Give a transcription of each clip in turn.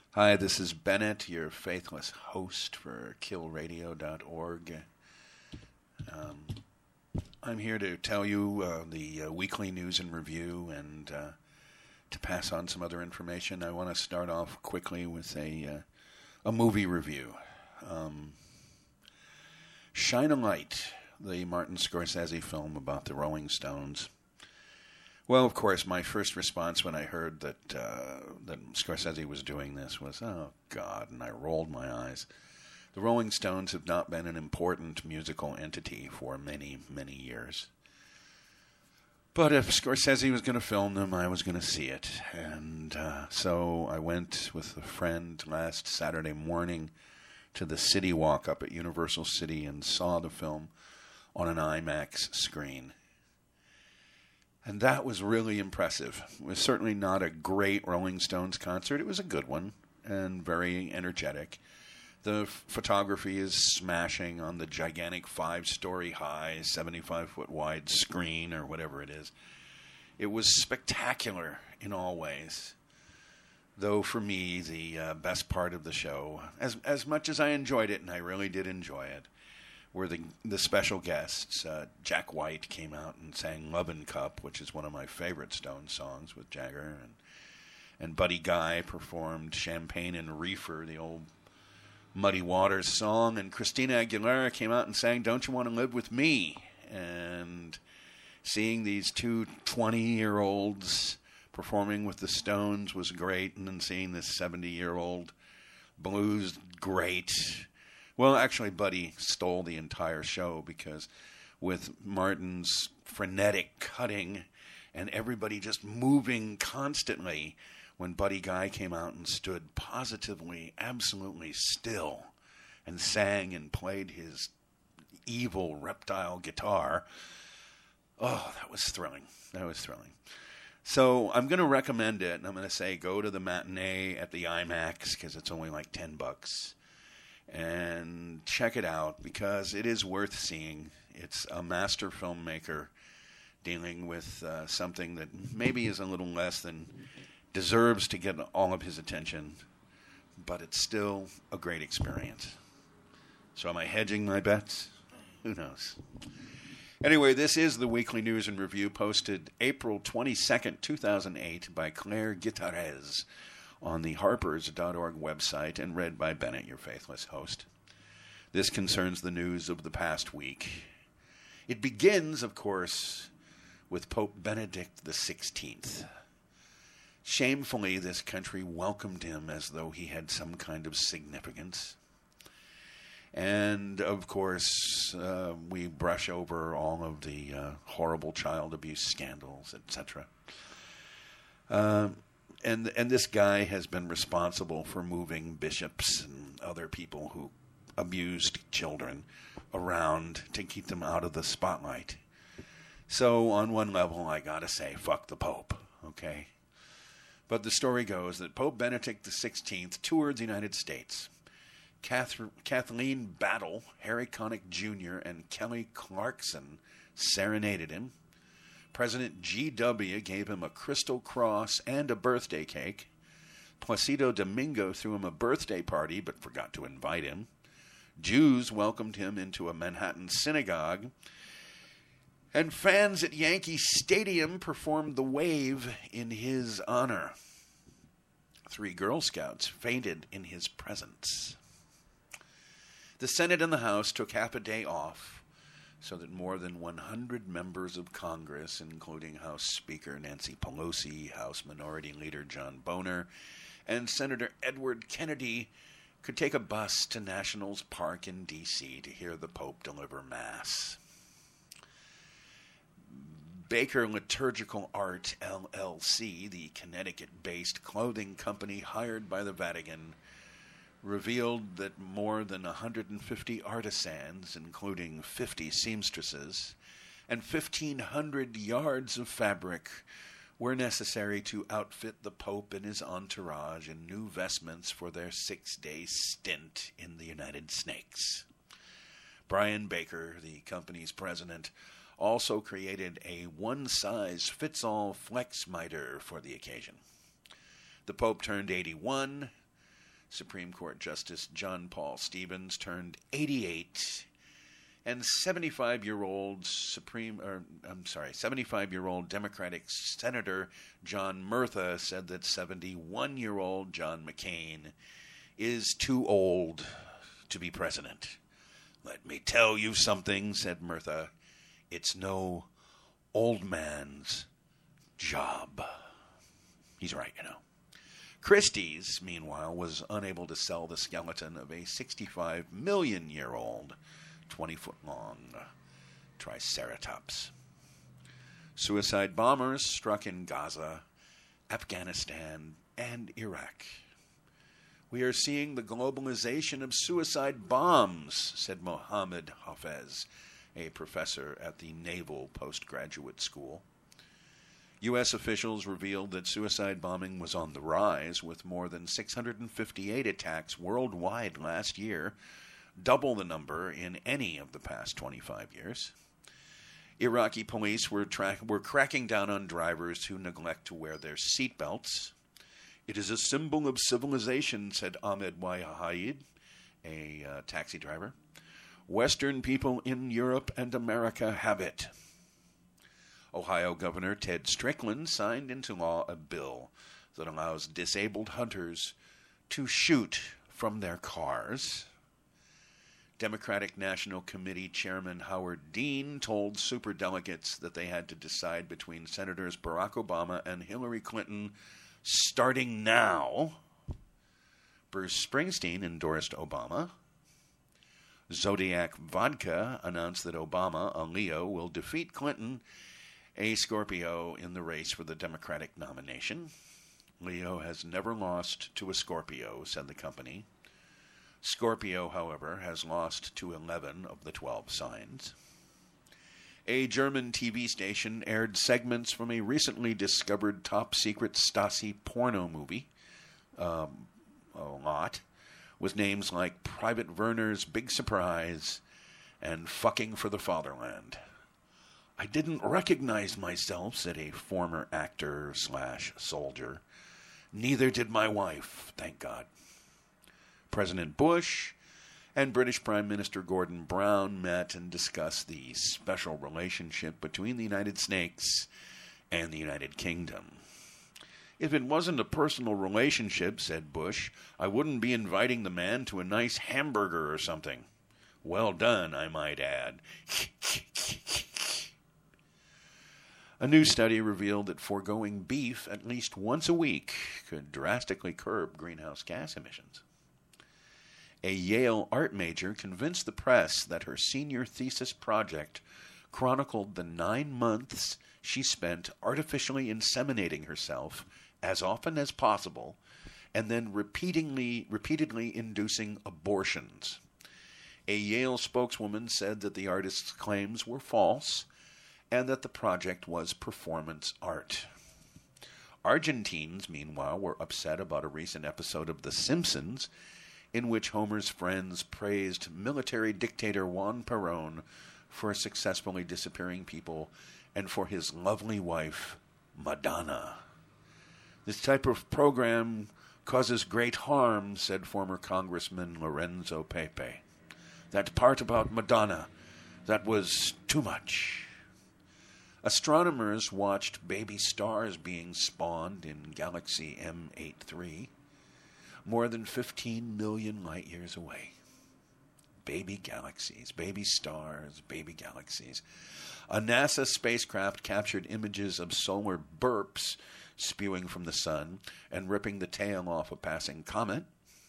Hi, this is Bennett, your faithless host for killradio.org. I'm here to tell you the weekly news and review and to pass on some other information. I want to start off quickly with a movie review. Shine a Light, the Martin Scorsese film about the Rolling Stones. Well, of course, my first response when I heard that Scorsese was doing this was, oh, God, and I rolled my eyes. The Rolling Stones have not been an important musical entity for many, many years. But if Scorsese was going to film them, I was going to see it. And so I went with a friend last Saturday morning to the City Walk up at Universal City and saw the film on an IMAX screen. And that was really impressive. It was certainly not a great Rolling Stones concert. It was a good one and very energetic. The photography is smashing on the gigantic 5-story high, 75-foot wide screen or whatever it is. It was spectacular in all ways. Though for me, the best part of the show, as much as I enjoyed it, and I really did enjoy it, were the special guests. Jack White came out and sang Lovin' Cup, which is one of my favorite Stones songs with Jagger. And Buddy Guy performed Champagne and Reefer, the old Muddy Waters song. And Christina Aguilera came out and sang Don't You Want to Live With Me? And seeing these two 20-year-olds performing with the Stones was great. And then seeing this 70-year-old blues great. Well, actually, Buddy stole the entire show because with Martin's frenetic cutting and everybody just moving constantly, when Buddy Guy came out and stood positively, absolutely still and sang and played his evil reptile guitar, oh, that was thrilling. That was thrilling. So I'm going to recommend it, and I'm going to say go to the matinee at the IMAX because it's only like $10. And check it out because it is worth seeing. It's a master filmmaker dealing with something that maybe is a little less than deserves to get all of his attention, but it's still a great experience. So am I hedging my bets? Who knows? Anyway, this is the weekly news and review posted April 22nd, 2008 by Claire Guitarez on the harpers.org website and read by Bennett, your faithless host. This concerns the news of the past week. It begins, of course, with Pope Benedict XVI. Shamefully, this country welcomed him as though he had some kind of significance. And, of course, we brush over all of the horrible child abuse scandals, etc. And this guy has been responsible for moving bishops and other people who abused children around to keep them out of the spotlight. So on one level, I gotta say, fuck the Pope, okay? But the story goes that Pope Benedict XVI toured the United States. Kathleen Battle, Harry Connick Jr., and Kelly Clarkson serenaded him. President G.W. gave him a crystal cross and a birthday cake. Placido Domingo threw him a birthday party but forgot to invite him. Jews welcomed him into a Manhattan synagogue. And fans at Yankee Stadium performed the wave in his honor. 3 Girl Scouts fainted in his presence. The Senate and the House took half a day off so that more than 100 members of Congress, including House Speaker Nancy Pelosi, House Minority Leader John Boehner, and Senator Edward Kennedy, could take a bus to Nationals Park in D.C. to hear the Pope deliver Mass. Baker Liturgical Art, LLC, the Connecticut-based clothing company hired by the Vatican, revealed that more than 150 artisans, including 50 seamstresses, and 1,500 yards of fabric were necessary to outfit the Pope and his entourage in new vestments for their 6-day stint in the United Snakes. Brian Baker, the company's president, also created a one-size-fits-all flex miter for the occasion. The Pope turned 81, Supreme Court Justice John Paul Stevens turned 88, and 75-year-old 75-year-old Democratic Senator John Murtha said that 71-year-old John McCain is too old to be president. "Let me tell you something," said Murtha. "It's no old man's job." He's right, you know. Christie's, meanwhile, was unable to sell the skeleton of a 65-million-year-old, 20-foot-long Triceratops. Suicide bombers struck in Gaza, Afghanistan, and Iraq. "We are seeing the globalization of suicide bombs," said Mohammed Hafez, a professor at the Naval Postgraduate School. U.S. officials revealed that suicide bombing was on the rise, with more than 658 attacks worldwide last year, double the number in any of the past 25 years. Iraqi police were cracking down on drivers who neglect to wear their seatbelts. "It is a symbol of civilization," said Ahmed Wahid, a taxi driver. "Western people in Europe and America have it." Ohio Governor Ted Strickland signed into law a bill that allows disabled hunters to shoot from their cars. Democratic National Committee Chairman Howard Dean told superdelegates that they had to decide between Senators Barack Obama and Hillary Clinton starting now. Bruce Springsteen endorsed Obama. Zodiac Vodka announced that Obama, a Leo, will defeat Clinton, a Scorpio, in the race for the Democratic nomination. "Leo has never lost to a Scorpio," said the company. Scorpio, however, has lost to 11 of the 12 signs. A German TV station aired segments from a recently discovered top-secret Stasi porno movie, a lot, with names like Private Werner's Big Surprise and Fucking for the Fatherland. "I didn't recognize myself," said a former actor/soldier. "Neither did my wife, thank God." President Bush and British Prime Minister Gordon Brown met and discussed the special relationship between the United States and the United Kingdom. "If it wasn't a personal relationship," said Bush, "I wouldn't be inviting the man to a nice hamburger or something. Well done, I might add." A new study revealed that foregoing beef at least once a week could drastically curb greenhouse gas emissions. A Yale art major convinced the press that her senior thesis project chronicled the 9 months she spent artificially inseminating herself as often as possible and then repeatedly inducing abortions. A Yale spokeswoman said that the artist's claims were false and that the project was performance art. Argentines, meanwhile, were upset about a recent episode of The Simpsons in which Homer's friends praised military dictator Juan Perón for successfully disappearing people and for his lovely wife, Madonna. "This type of program causes great harm," said former Congressman Lorenzo Pepe. "That part about Madonna, that was too much." Astronomers watched baby stars being spawned in galaxy M83, more than 15 million light-years away. Baby galaxies, baby stars, baby galaxies. A NASA spacecraft captured images of solar burps spewing from the sun and ripping the tail off a passing comet.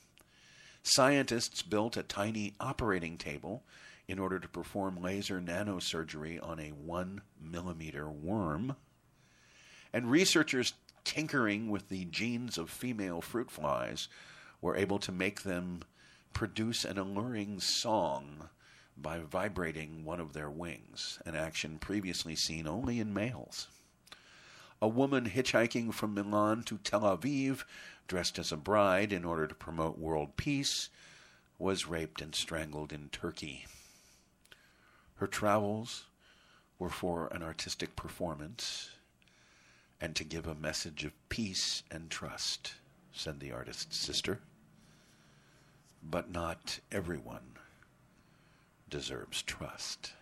Scientists built a tiny operating table in order to perform laser nanosurgery on a 1-millimeter worm. And researchers tinkering with the genes of female fruit flies were able to make them produce an alluring song by vibrating one of their wings, an action previously seen only in males. A woman hitchhiking from Milan to Tel Aviv, dressed as a bride in order to promote world peace, was raped and strangled in Turkey. Her travels were for an artistic performance and to give a message of peace and trust, said the artist's sister. but not everyone deserves trust.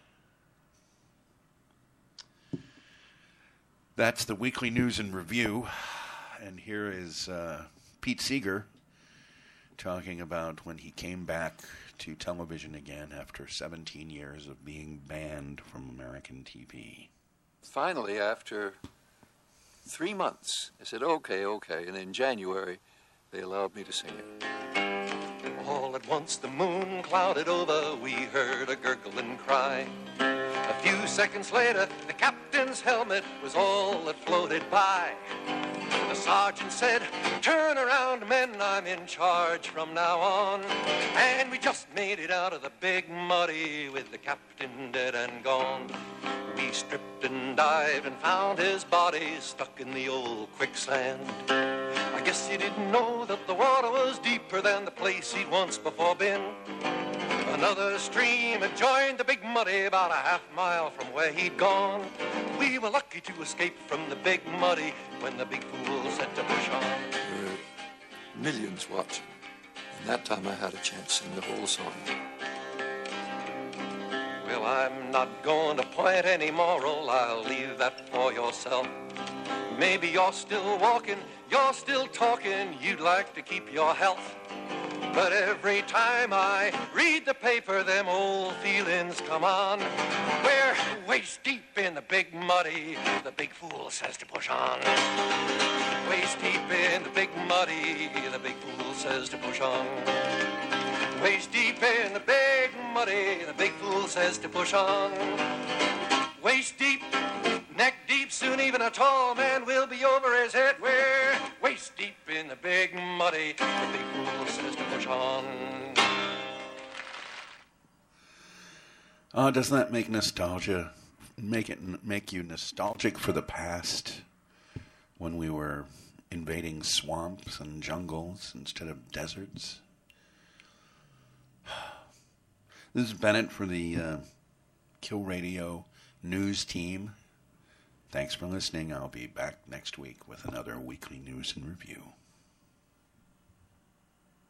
That's the Weekly News and Review. And here is Pete Seeger talking about when he came back to television again after 17 years of being banned from American TV. Finally, after 3 months, I said, okay. And in January, they allowed me to sing it. All at once the moon clouded over, we heard a gurgling cry. A few seconds later, the captain's helmet was all that floated by. The sergeant said, turn around, men, I'm in charge from now on. And we just made it out of the Big Muddy with the captain dead and gone. We stripped and dived and found his body stuck in the old quicksand. I guess he didn't know that the water was deeper than the place he'd once before been. Another stream had joined the Big Muddy about a half-mile from where he'd gone. We were lucky to escape from the Big Muddy when the big fool said to push on. There were millions watching, and that time I had a chance to sing the whole song. Well, I'm not going to point any moral, I'll leave that for yourself. Maybe you're still walking, you're still talking, you'd like to keep your health. But every time I read the paper, them old feelings come on. We're waist deep in the Big Muddy, the big fool says to push on. Waist deep in the Big Muddy, the big fool says to push on. Waist deep in the Big Muddy, the big fool says to push on. Waist deep, neck deep, soon even a tall man will be over his head. We're waist deep in the Big Muddy, the big fool says to push on. Doesn't that make nostalgia, make you nostalgic for the past when we were invading swamps and jungles instead of deserts? This is Bennett for the Kill Radio News Team. Thanks for listening. I'll be back next week with another Weekly News and Review.